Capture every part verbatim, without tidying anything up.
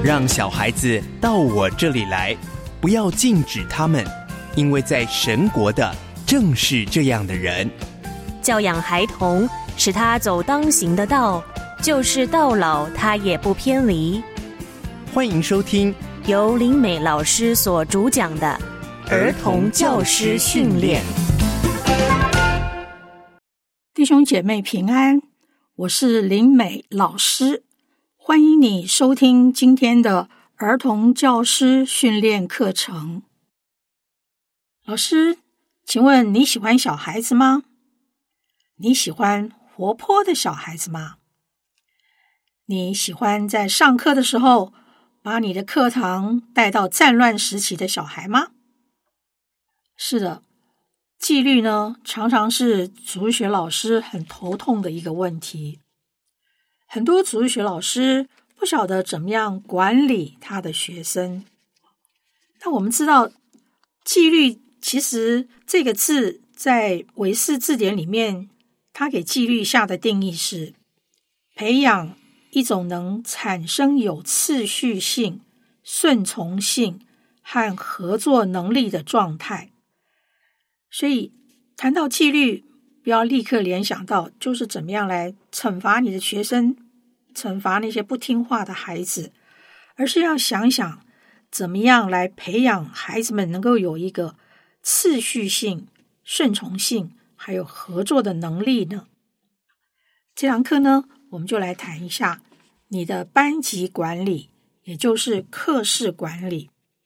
让小孩子到我这里来，不要禁止他们，因为在神国的正是这样的人。 教养孩童，使他走当行的道，就是到老他也不偏离。 欢迎收听由林美老师所主讲的儿童教师训练。 弟兄姐妹平安，我是林美老师，欢迎你收听今天的儿童教师训练课程。老师，请问你喜欢小孩子吗？你喜欢活泼的小孩子吗？你喜欢在上课的时候把你的课堂带到战乱时期的小孩吗？是的，纪律呢，常常是主日学老师很头痛的一个问题。很多主日学老师不晓得怎么样管理他的学生。但我们知道，纪律其实这个字在韦氏字典里面，他给纪律下的定义是培养一种能产生有次序性、顺从性和合作能力的状态。所以谈到纪律，不要立刻联想到就是怎么样来惩罚你的学生，惩罚那些不听话的孩子，而是要想想怎么样来培养孩子们能够有一个次序性、顺从性还有合作的能力呢。这堂课呢，我们就来谈一下你的班级管理，也就是课室管理。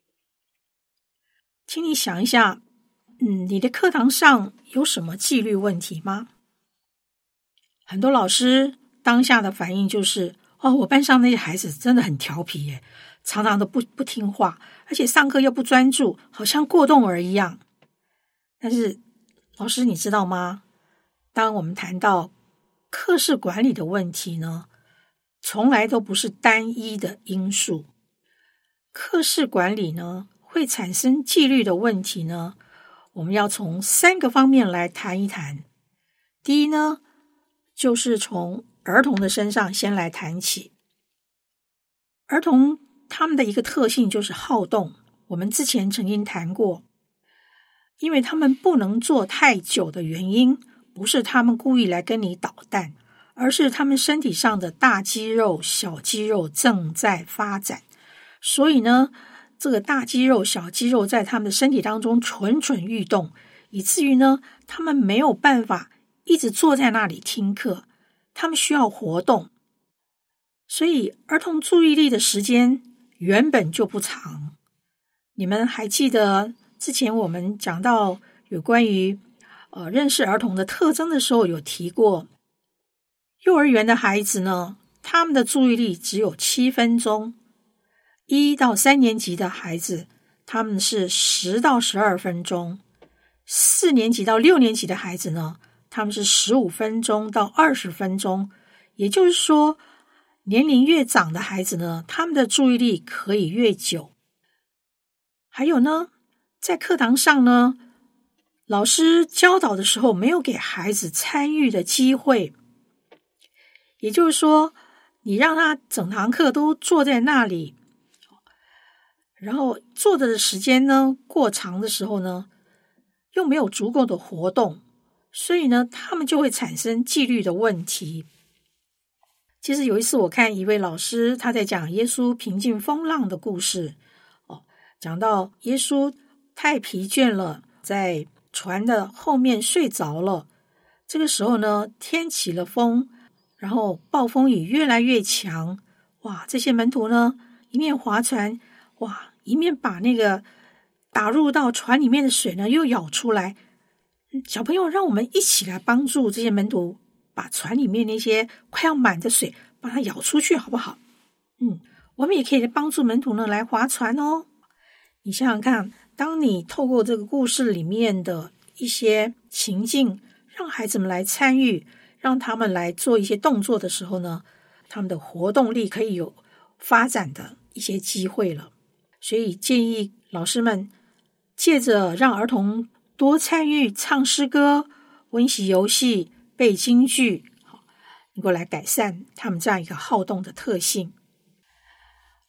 请你想一下，嗯，你的课堂上有什么纪律问题吗？很多老师当下的反应就是，哦，我班上那些孩子真的很调皮耶，常常都不不听话，而且上课又不专注，好像过动儿一样。但是老师你知道吗？当我们谈到课室管理的问题呢，从来都不是单一的因素。课室管理呢，会产生纪律的问题呢，我们要从三个方面来谈一谈。第一呢，就是从儿童的身上先来谈起。儿童他们的一个特性就是好动，我们之前曾经谈过，因为他们不能坐太久的原因，不是他们故意来跟你捣蛋，而是他们身体上的大肌肉、小肌肉正在发展。所以呢，这个大肌肉、小肌肉在他们的身体当中蠢蠢欲动，以至于呢，他们没有办法一直坐在那里听课，他们需要活动。所以儿童注意力的时间原本就不长。你们还记得之前我们讲到有关于呃认识儿童的特征的时候，有提过，幼儿园的孩子呢，他们的注意力只有七分钟。一到三年级的孩子，他们是十到十二分钟；四年级到六年级的孩子呢，他们是十五分钟到二十分钟。也就是说，年龄越长的孩子呢，他们的注意力可以越久。还有呢，在课堂上呢，老师教导的时候没有给孩子参与的机会，也就是说，你让他整堂课都坐在那里，然后坐着的时间呢过长的时候呢，又没有足够的活动，所以呢，他们就会产生纪律的问题。其实有一次我看一位老师，他在讲耶稣平静风浪的故事，哦，讲到耶稣太疲倦了，在船的后面睡着了。这个时候呢，天起了风，然后暴风雨越来越强。哇，这些门徒呢，一面划船，哇，一面把那个打入到船里面的水呢又舀出来。小朋友，让我们一起来帮助这些门徒，把船里面那些快要满的水把它舀出去，好不好？嗯，我们也可以帮助门徒呢来划船哦。你想想看，当你透过这个故事里面的一些情境，让孩子们来参与，让他们来做一些动作的时候呢，他们的活动力可以有发展的一些机会了。所以建议老师们借着让儿童多参与唱诗歌、温习游戏、背京剧，能够来改善他们这样一个好动的特性。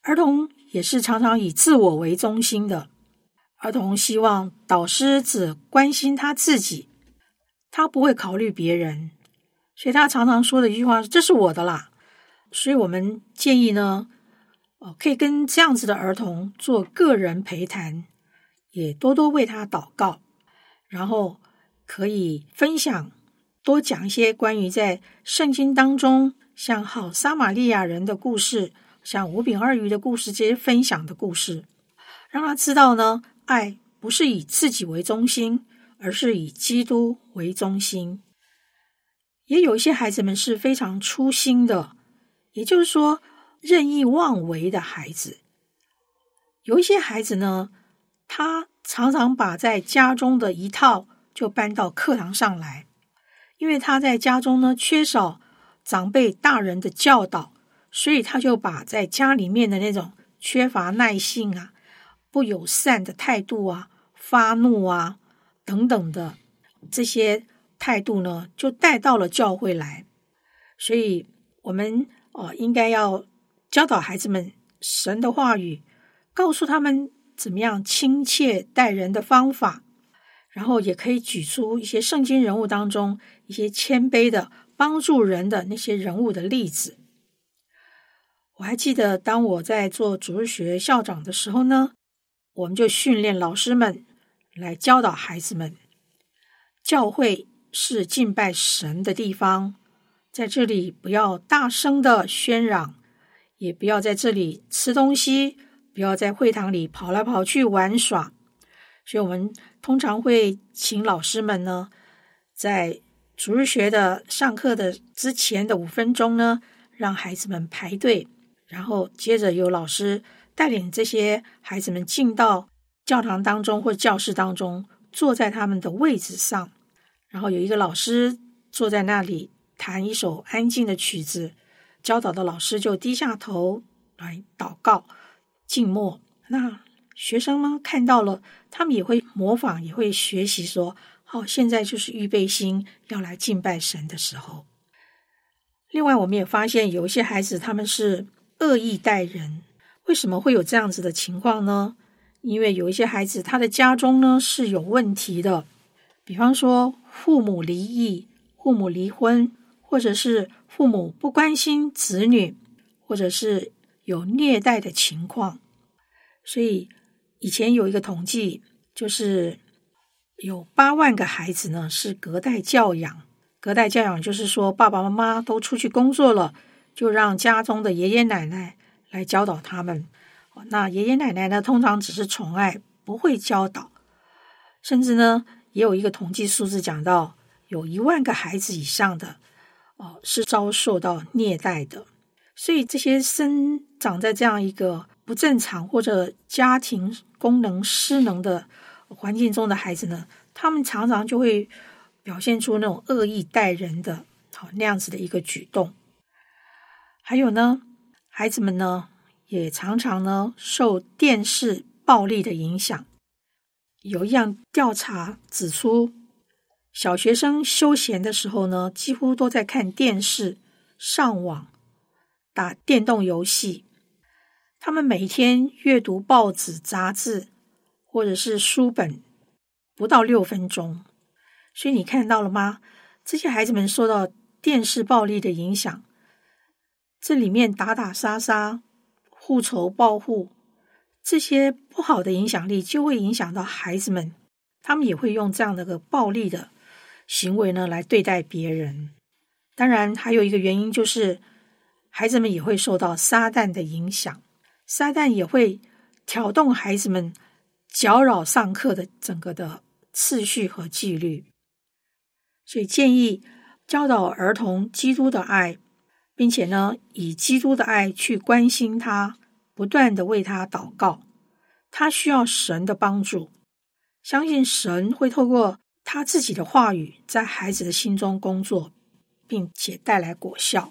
儿童也是常常以自我为中心的，儿童希望导师只关心他自己，他不会考虑别人，所以他常常说的一句话，这是我的啦。所以我们建议呢，可以跟这样子的儿童做个人陪谈，也多多为他祷告，然后可以分享，多讲一些关于在圣经当中像好撒玛利亚人的故事，像五饼二鱼的故事，这些分享的故事，让他知道呢，爱不是以自己为中心，而是以基督为中心。也有一些孩子们是非常粗心的，也就是说任意妄为的孩子。有一些孩子呢，他常常把在家中的一套就搬到课堂上来，因为他在家中呢缺少长辈大人的教导，所以他就把在家里面的那种缺乏耐性啊、不友善的态度啊、发怒啊等等的这些态度呢，就带到了教会来。所以我们呃应该要教导孩子们神的话语，告诉他们怎么样亲切待人的方法，然后也可以举出一些圣经人物当中一些谦卑的帮助人的那些人物的例子。我还记得当我在做主日学校长的时候呢，我们就训练老师们来教导孩子们，教会是敬拜神的地方，在这里不要大声的喧嚷，也不要在这里吃东西，不要在会堂里跑来跑去玩耍。所以我们通常会请老师们呢，在主日学的上课的之前的五分钟呢，让孩子们排队，然后接着由老师带领这些孩子们进到教堂当中或教室当中，坐在他们的位置上，然后有一个老师坐在那里弹一首安静的曲子，教导的老师就低下头来祷告静默。那学生呢看到了，他们也会模仿，也会学习说，好，现在就是预备心要来敬拜神的时候。另外我们也发现有一些孩子他们是恶意待人。为什么会有这样子的情况呢？因为有一些孩子他的家中呢是有问题的，比方说父母离异、父母离婚，或者是父母不关心子女，或者是有虐待的情况。所以以前有一个统计，就是有八万个孩子呢是隔代教养。隔代教养就是说爸爸妈妈都出去工作了，就让家中的爷爷奶奶来教导他们。那爷爷奶奶呢通常只是宠爱，不会教导。甚至呢也有一个统计数字讲到，有一万个孩子以上的哦是遭受到虐待的。所以这些生长在这样一个不正常或者家庭功能失能的环境中的孩子呢，他们常常就会表现出那种恶意待人的好那样子的一个举动。还有呢，孩子们呢也常常呢受电视暴力的影响。有一样调查指出，小学生休闲的时候呢，几乎都在看电视、上网、打电动游戏。他们每天阅读报纸、杂志或者是书本不到六分钟。所以你看到了吗？这些孩子们受到电视暴力的影响，这里面打打杀杀、互仇报复，这些不好的影响力就会影响到孩子们，他们也会用这样的个暴力的行为呢来对待别人。当然还有一个原因就是孩子们也会受到撒旦的影响，撒旦也会挑动孩子们搅扰上课的整个的次序和纪律。所以建议教导儿童基督的爱，并且呢以基督的爱去关心他，不断的为他祷告。他需要神的帮助，相信神会透过他自己的话语在孩子的心中工作，并且带来果效。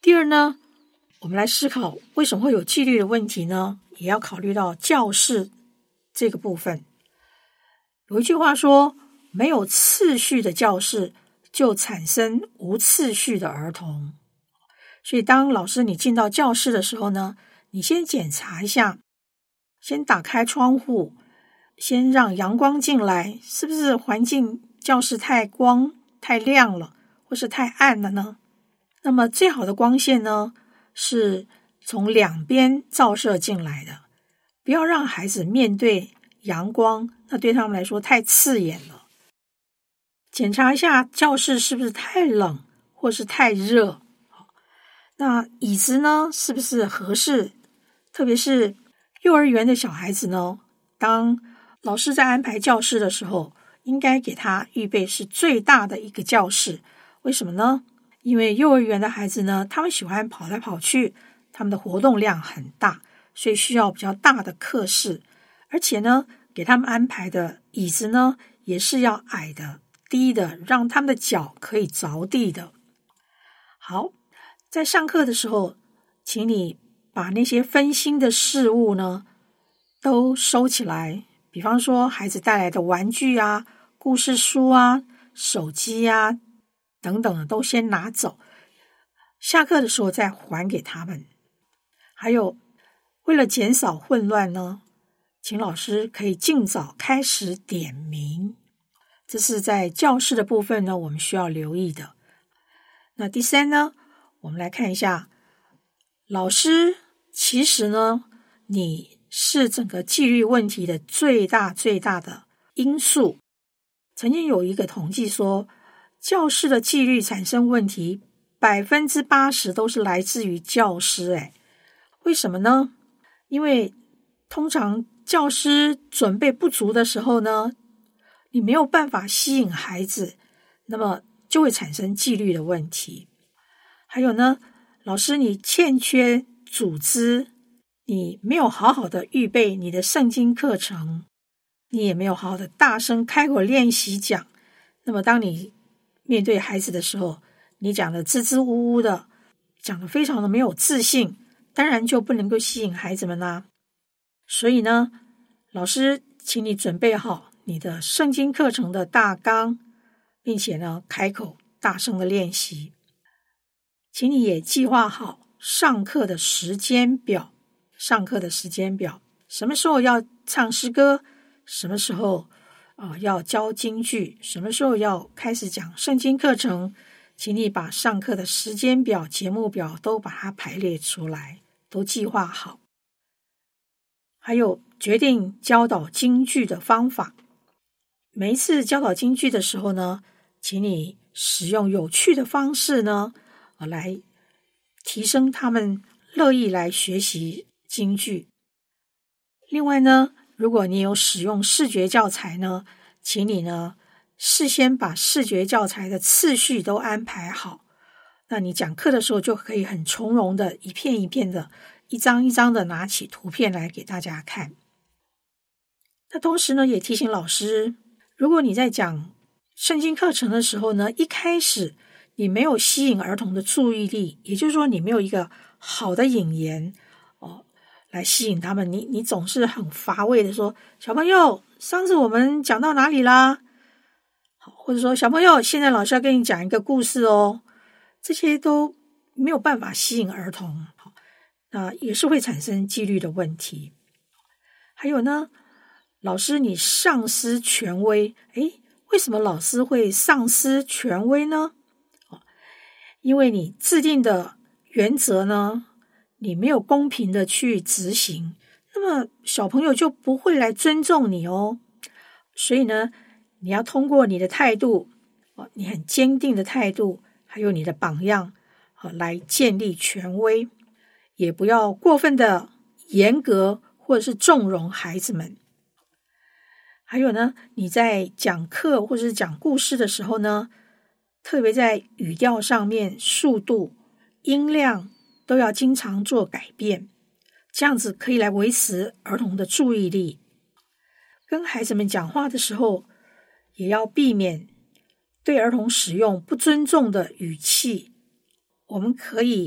第二呢，我们来思考为什么会有纪律的问题呢？也要考虑到教室这个部分。有一句话说，没有次序的教室就产生无次序的儿童。所以当老师你进到教室的时候呢，你先检查一下，先打开窗户，先让阳光进来，是不是环境教室太光太亮了，或是太暗了呢？那么最好的光线呢，是从两边照射进来的，不要让孩子面对阳光，那对他们来说太刺眼了。检查一下教室是不是太冷或是太热，那椅子呢是不是合适？特别是幼儿园的小孩子呢，当老师在安排教室的时候，应该给他预备是最大的一个教室。为什么呢？因为幼儿园的孩子呢，他们喜欢跑来跑去，他们的活动量很大，所以需要比较大的课室。而且呢，给他们安排的椅子呢，也是要矮的、低的，让他们的脚可以着地的。好，在上课的时候，请你把那些分心的事物呢，都收起来。比方说，孩子带来的玩具啊、故事书啊、手机啊等等的，都先拿走。下课的时候再还给他们。还有，为了减少混乱呢，请老师可以尽早开始点名。这是在教室的部分呢，我们需要留意的。那第三呢，我们来看一下，老师其实呢，你是整个纪律问题的最大最大的因素。曾经有一个统计说，教室的纪律产生问题，百分之八十都是来自于教师。诶，为什么呢？因为通常教师准备不足的时候呢，你没有办法吸引孩子，那么就会产生纪律的问题。还有呢，老师你欠缺组织，你没有好好的预备你的圣经课程，你也没有好好的大声开口练习讲，那么当你面对孩子的时候，你讲的支支吾吾的，讲的非常的没有自信，当然就不能够吸引孩子们啦。所以呢，老师请你准备好你的圣经课程的大纲，并且呢，开口大声的练习。请你也计划好上课的时间表，上课的时间表，什么时候要唱诗歌，什么时候、呃、要教京剧，什么时候要开始讲圣经课程，请你把上课的时间表、节目表都把它排列出来，都计划好。还有决定教导京剧的方法。每一次教导京剧的时候呢，请你使用有趣的方式呢，来提升他们乐意来学习京剧。另外呢，如果你有使用视觉教材呢，请你呢事先把视觉教材的次序都安排好，那你讲课的时候就可以很从容的一片一片的一张一张的拿起图片来给大家看。那同时呢，也提醒老师，如果你在讲圣经课程的时候呢，一开始你没有吸引儿童的注意力，也就是说你没有一个好的引言哦，来吸引他们，你你总是很乏味的说，小朋友，上次我们讲到哪里啦？或者说，小朋友，现在老师要跟你讲一个故事哦，这些都没有办法吸引儿童，那也是会产生纪律的问题。还有呢，老师你丧失权威，诶，为什么老师会丧失权威呢？因为你制定的原则呢，你没有公平的去执行，那么小朋友就不会来尊重你哦。所以呢，你要通过你的态度，你很坚定的态度，还有你的榜样，来建立权威，也不要过分的严格或者是纵容孩子们。还有呢，你在讲课或者是讲故事的时候呢，特别在语调上面、速度、音量都要经常做改变，这样子可以来维持儿童的注意力。跟孩子们讲话的时候，也要避免对儿童使用不尊重的语气。我们可以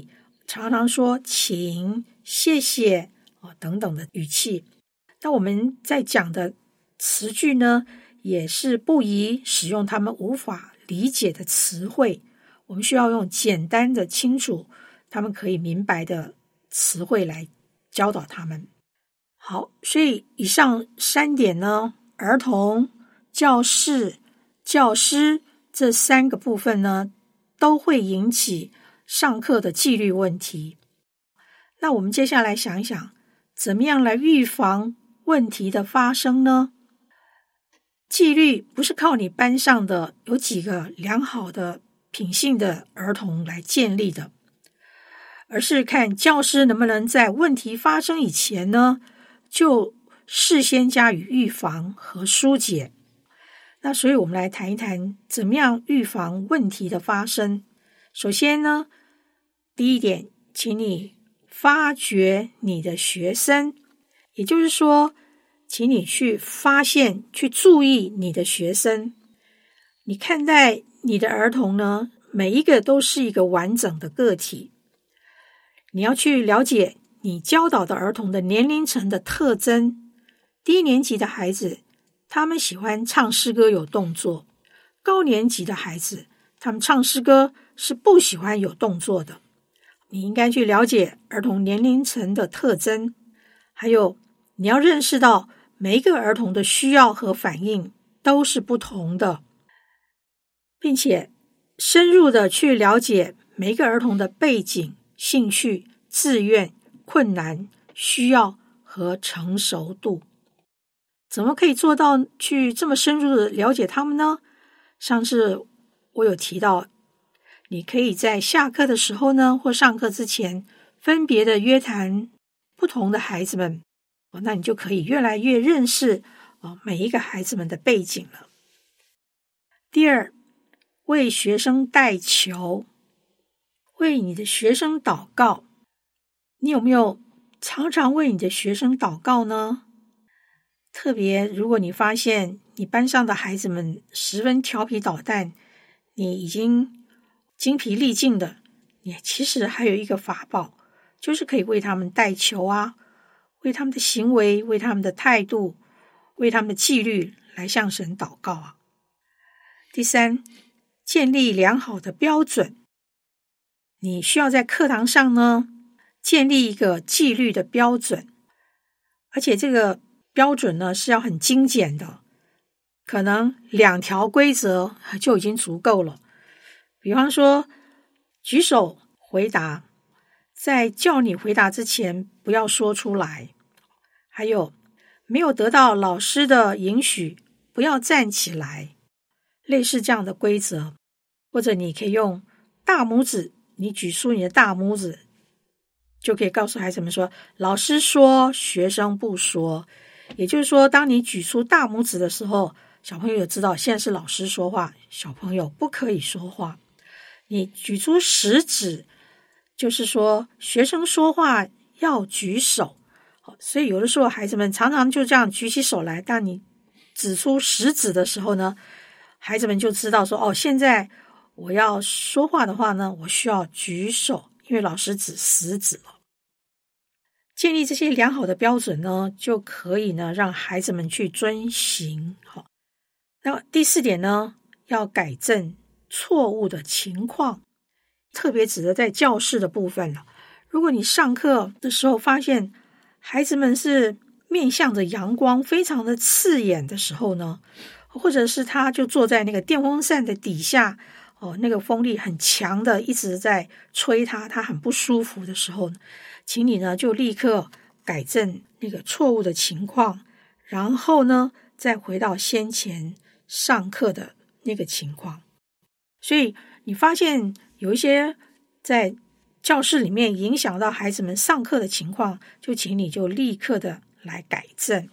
常常说请、谢谢、哦、等等的语气。那我们在讲的词句呢，也是不宜使用他们无法理解的词汇，我们需要用简单的、清楚他们可以明白的词汇来教导他们。好，所以以上三点呢，儿童、教室、教师这三个部分呢，都会引起上课的纪律问题。那我们接下来想一想，怎么样来预防问题的发生呢？纪律不是靠你班上的有几个良好的品性的儿童来建立的，而是看教师能不能在问题发生以前呢，就事先加以预防和疏解。那所以我们来谈一谈怎么样预防问题的发生。首先呢，第一点，请你发掘你的学生，也就是说，请你去发现、去注意你的学生。你看待你的儿童呢，每一个都是一个完整的个体。你要去了解你教导的儿童的年龄层的特征。低年级的孩子，他们喜欢唱诗歌有动作；高年级的孩子，他们唱诗歌是不喜欢有动作的。你应该去了解儿童年龄层的特征，还有你要认识到每一个儿童的需要和反应都是不同的，并且深入的去了解每一个儿童的背景、兴趣、志愿、困难、需要和成熟度。怎么可以做到去这么深入的了解他们呢？上次我有提到，你可以在下课的时候呢，或上课之前分别的约谈不同的孩子们，那你就可以越来越认识每一个孩子们的背景了。第二，为学生代求，为你的学生祷告。你有没有常常为你的学生祷告呢？特别如果你发现你班上的孩子们十分调皮捣蛋，你已经精疲力尽的，你其实还有一个法宝，就是可以为他们代求啊，为他们的行为、为他们的态度、为他们的纪律来向神祷告啊。第三，建立良好的标准。你需要在课堂上呢，建立一个纪律的标准，而且这个标准呢是要很精简的，可能两条规则就已经足够了。比方说，举手回答，在叫你回答之前不要说出来。还有，没有得到老师的允许，不要站起来。类似这样的规则，或者你可以用大拇指，你举出你的大拇指，就可以告诉孩子们说，老师说，学生不说。也就是说，当你举出大拇指的时候，小朋友知道现在是老师说话，小朋友不可以说话。你举出食指，就是说学生说话要举手。所以有的时候孩子们常常就这样举起手来，当你指出食指的时候呢，孩子们就知道说，哦，现在我要说话的话呢，我需要举手，因为老师指食指了。建立这些良好的标准呢，就可以呢让孩子们去遵行。好，那第四点呢，要改正错误的情况，特别指的在教室的部分了。如果你上课的时候发现孩子们是面向着阳光非常的刺眼的时候呢，或者是他就坐在那个电风扇的底下，哦，那个风力很强的一直在吹他，他很不舒服的时候，请你呢就立刻改正那个错误的情况，然后呢再回到先前上课的那个情况。所以你发现有一些在教室里面影响到孩子们上课的情况，就请你就立刻的来改正。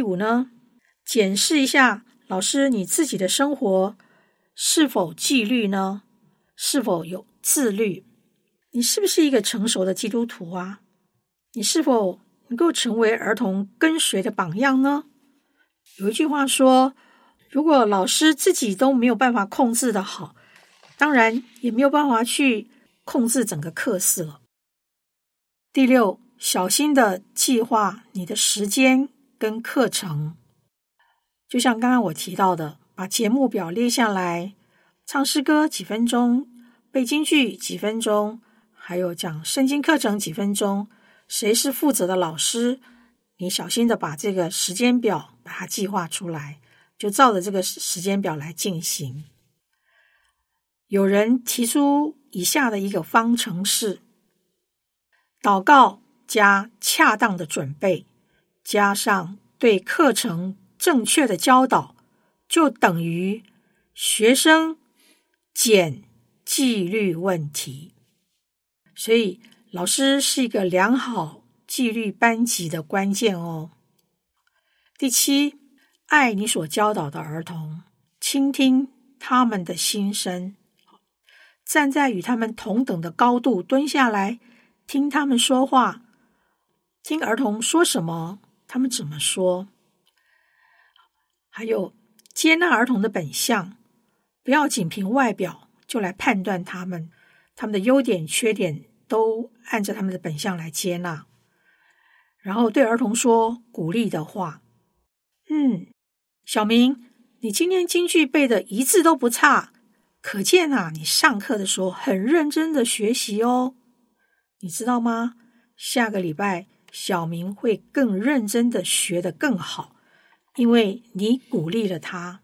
五呢，检视一下老师你自己的生活是否纪律呢？是否有自律？你是不是一个成熟的基督徒啊？你是否能够成为儿童跟随的榜样呢？有一句话说，如果老师自己都没有办法控制的好，当然也没有办法去控制整个课室了。第六，小心的计划你的时间跟课程。就像刚刚我提到的，把节目表列下来，唱诗歌几分钟，背京剧几分钟，还有讲圣经课程几分钟，谁是负责的老师，你小心的把这个时间表把它计划出来，就照着这个时间表来进行。有人提出以下的一个方程式：祷告加恰当的准备，加上对课程正确的教导，就等于学生减纪律问题。所以老师是一个良好纪律班级的关键哦。第七，爱你所教导的儿童，倾听他们的心声，站在与他们同等的高度蹲下来，听他们说话，听儿童说什么，他们怎么说。还有接纳儿童的本相，不要仅凭外表就来判断他们，他们的优点缺点都按照他们的本相来接纳。然后对儿童说鼓励的话，嗯，小明，你今天京剧背的一字都不差，可见啊，你上课的时候很认真的学习哦。你知道吗？下个礼拜小明会更认真的学得更好，因为你鼓励了他。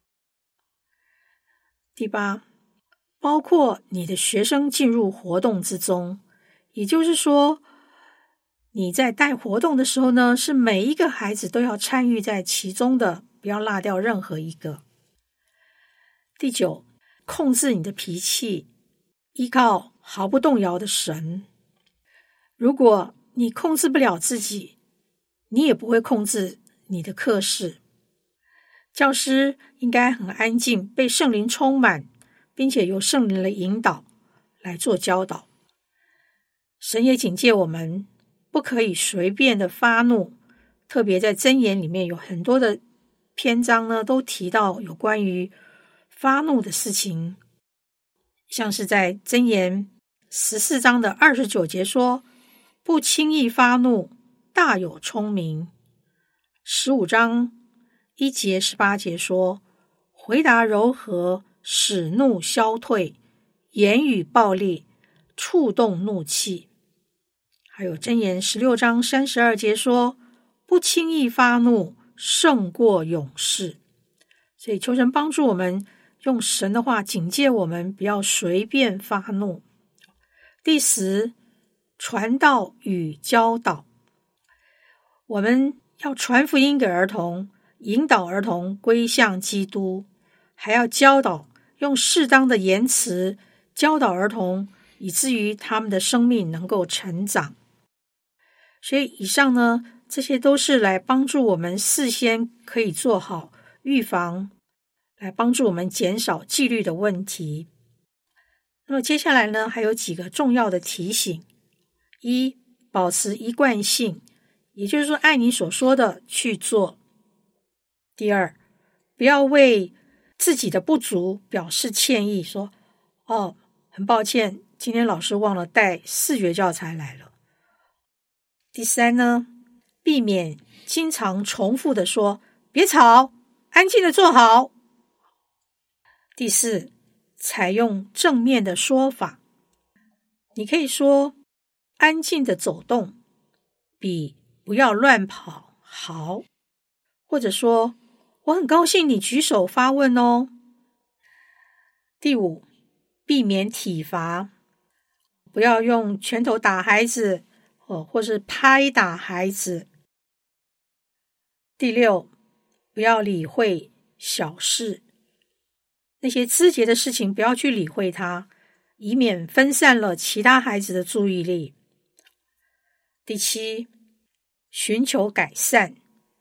第八，包括你的学生进入活动之中，也就是说，你在带活动的时候呢，是每一个孩子都要参与在其中的，不要落掉任何一个。第九，控制你的脾气，依靠毫不动摇的神。如果你控制不了自己，你也不会控制你的课室。教师应该很安静，被圣灵充满，并且由圣灵的引导来做教导。神也警戒我们不可以随便的发怒，特别在箴言里面有很多的篇章呢，都提到有关于发怒的事情。像是在箴言十四章的二十九节说，不轻易发怒，大有聪明。十五章一节十八节说，回答柔和，使怒消退，言语暴烈，触动怒气。还有箴言十六章三十二节说，不轻易发怒，胜过勇士。所以求神帮助我们用神的话警戒我们，不要随便发怒。第十，传道与教导。我们要传福音给儿童，引导儿童归向基督，还要教导，用适当的言辞教导儿童，以至于他们的生命能够成长。所以以上呢，这些都是来帮助我们事先可以做好预防，来帮助我们减少纪律的问题。那么接下来呢，还有几个重要的提醒。一，保持一贯性，也就是说按你所说的去做。第二，不要为自己的不足表示歉意，说哦，很抱歉，今天老师忘了带视觉教材来了。第三呢，避免经常重复的说别吵，安静的坐好。第四，采用正面的说法，你可以说安静的走动比不要乱跑好，或者说我很高兴你举手发问哦。第五，避免体罚，不要用拳头打孩子，或是拍打孩子。第六，不要理会小事，那些枝节的事情不要去理会它，以免分散了其他孩子的注意力。第七，寻求改善，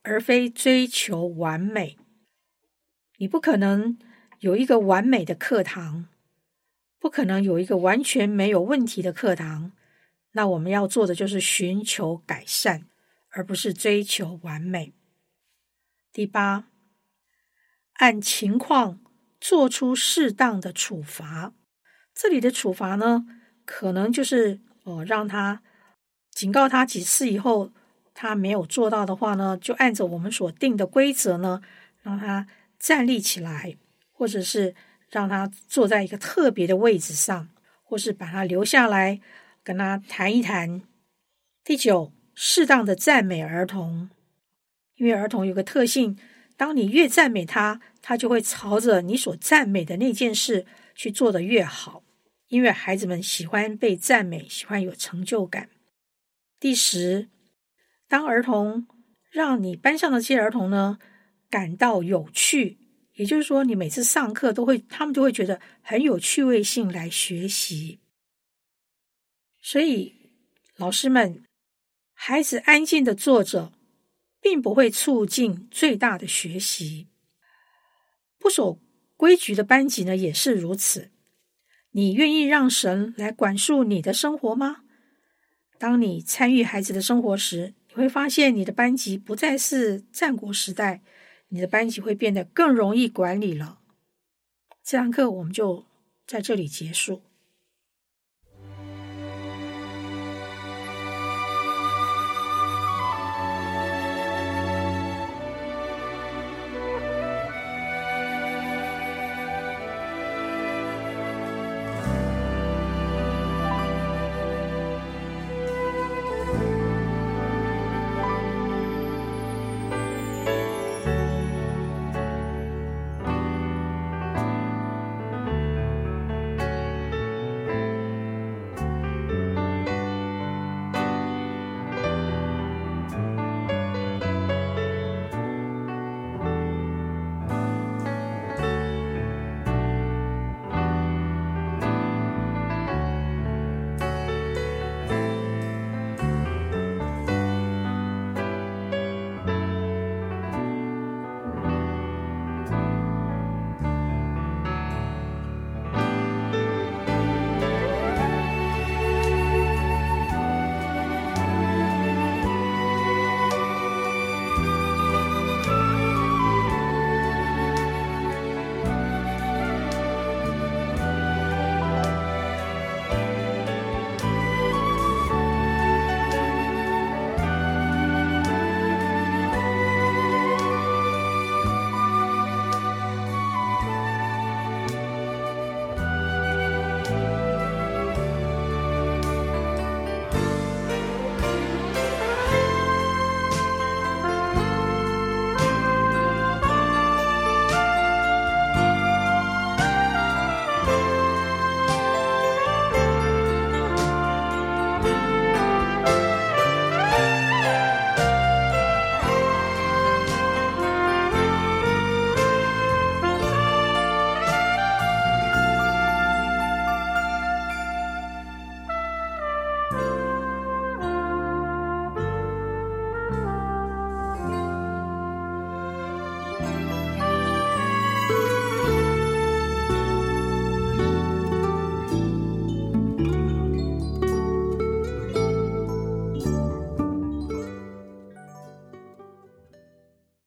而非追求完美。你不可能有一个完美的课堂，不可能有一个完全没有问题的课堂。那我们要做的就是寻求改善，而不是追求完美。第八，按情况做出适当的处罚。这里的处罚呢，可能就是哦，让他警告他几次以后，他没有做到的话呢，就按照我们所定的规则呢，让他站立起来，或者是让他坐在一个特别的位置上，或是把他留下来跟他谈一谈。第九，适当的赞美儿童。因为儿童有个特性，当你越赞美他，他就会朝着你所赞美的那件事去做得越好。因为孩子们喜欢被赞美，喜欢有成就感。第十，当儿童让你班上的这些儿童呢感到有趣，也就是说你每次上课都会，他们就会觉得很有趣味性来学习。所以老师们，孩子安静的坐着并不会促进最大的学习。不守规矩的班级呢也是如此。你愿意让神来管束你的生活吗？当你参与孩子的生活时，你会发现你的班级不再是战国时代，你的班级会变得更容易管理了。这堂课我们就在这里结束。